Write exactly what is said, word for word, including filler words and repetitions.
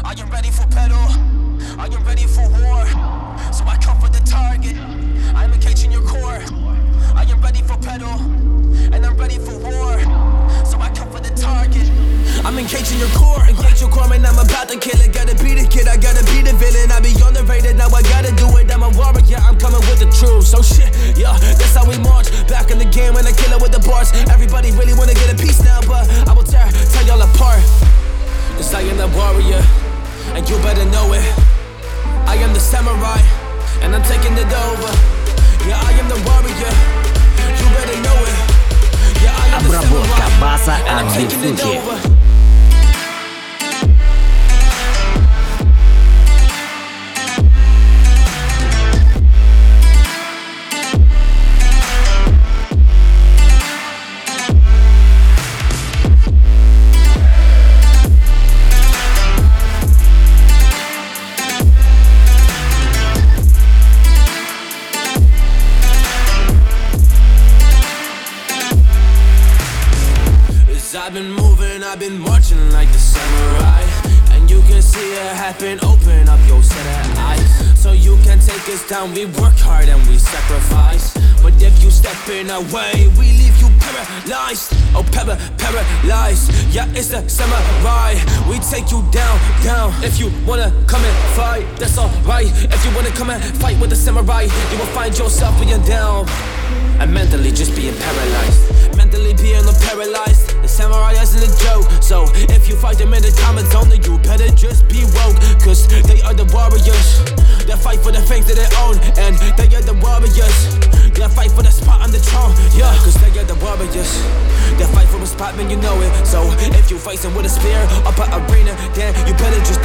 I am ready for battle, I am ready for war. So I come for the target, I'm engaging your core. I am ready for battle, and I'm ready for war. So I come for the target. I'm engaging your core, engage your core, man, I'm about to kill it. Gotta be the kid, I gotta be the villain. I be on the radar, now I gotta do it. I'm a warrior, I'm coming with the truth. So shit, yeah, that's how we march. Back in the game when I kill it with the bars. Everybody really wanna get a piece now, but I will tear, tear y'all apart. Cause I am the warrior, and you better know it. I am the samurai, and I'm taking it over. Yeah, I am the warrior, you better know it. Yeah, I am the samurai, and I'm taking it over. I've been moving, I've been marching like the samurai. And you can see it happen, open up your set of eyes. So you can take us down, we work hard and we sacrifice. But if you step in our way, we leave you paralyzed. Oh, para, paralyzed. Yeah, it's the samurai. We take you down, down. If you wanna come and fight, that's alright. If you wanna come and fight with the samurai, you will find yourself being down and mentally just being paralyzed. Mentally being paralyzed. The samurai isn't a joke. So if you fight them in the comment zone, then you better just be woke. Cause they are the warriors. They fight for the things that they own. And they are the warriors. They fight for the spot on the throne. Yeah, cause they are the warriors. They fight for a spot, man, you know it. So if you fight them with a spear up an arena, then you better just